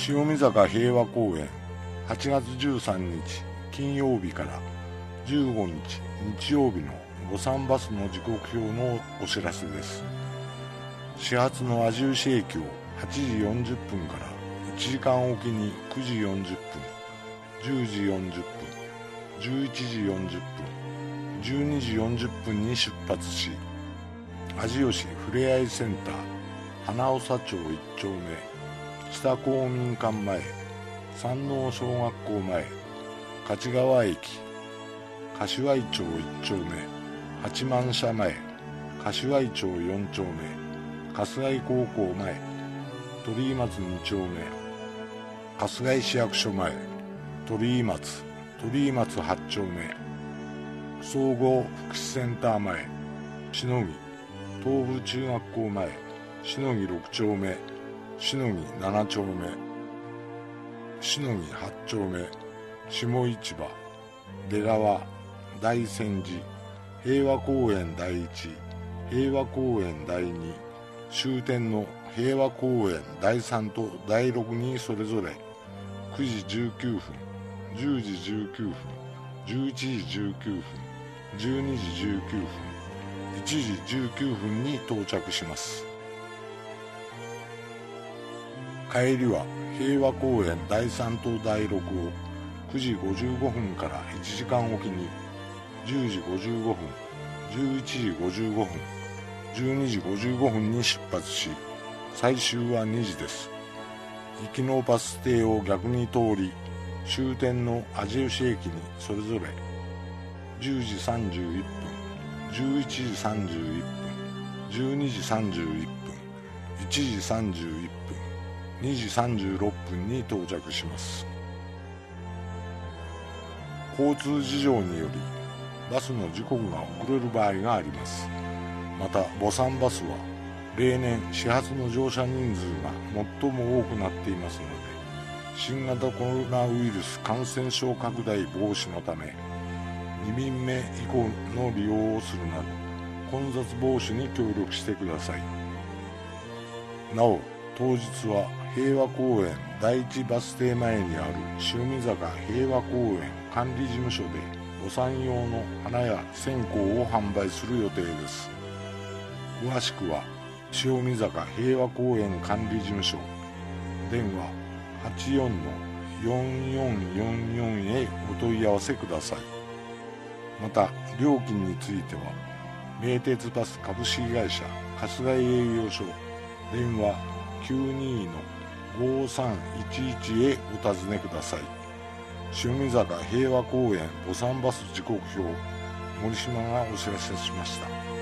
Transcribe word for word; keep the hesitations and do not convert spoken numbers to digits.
塩見坂平和公園はちがつじゅうさんにち金曜日からじゅうごにち日曜日のご参バスの時刻表のお知らせです。始発の味牛駅をはちじよんじゅっぷんからいちじかんおきにくじよんじゅっぷん、じゅうじよんじゅっぷん、じゅういちじよんじゅっぷん、じゅうにじよんじゅっぷんに出発し、味吉ふれあいセンター花長町いっちょうめ、北公民館前、山王小学校前、勝川駅、柏井町いっちょうめ、八幡社前、柏井町よんちょうめ、春日井高校前、鳥居松にちょうめ、春日井市役所前、鳥居松、鳥居松はちちょうめ、総合福祉センター前、しのぎ、東部中学校前、しのぎろくちょうめ、しのぎななちょうめ、しのぎはちちょうめ、下市場、出川、大泉寺、平和公園第一、平和公園第二、終点の平和公園第三と第六にそれぞれくじじゅうきゅうふん、じゅうじじゅうきゅうふん、じゅういちじじゅうきゅうふん、じゅうにじじゅうきゅうふん、いちじじゅうきゅうふんに到着します。帰りは平和公園第三と第六をくじごじゅうごふんからいちじかんおきにじゅうじごじゅうごふん、じゅういちじごじゅうごふん、じゅうにじごじゅうごふんに出発し、最終はにじです。行きのバス停を逆に通り、終点の味吉駅にそれぞれじゅうじさんじゅういっぷん、じゅういちじさんじゅういっぷん、じゅうにじさんじゅういっぷん、いちじさんじゅういっぷん、にじさんじゅうろっぷんに到着します。交通事情によりバスの時刻が遅れる場合があります。また母産バスは例年始発の乗車人数が最も多くなっていますので、新型コロナウイルス感染症拡大防止のためにびんめ以降の利用をするなど混雑防止に協力してください。なお当日は平和公園第一バス停前にある塩見坂平和公園管理事務所でお産用の花や線香を販売する予定です。詳しくは塩見坂平和公園管理事務所、電話 はちよんのよんよんよんよん へお問い合わせください。また料金については名鉄バス株式会社春日井営業所電話 きゅうにのごさんいちいち へお尋ねください。塩見坂平和公園母産バス時刻表、森島がお知らせしました。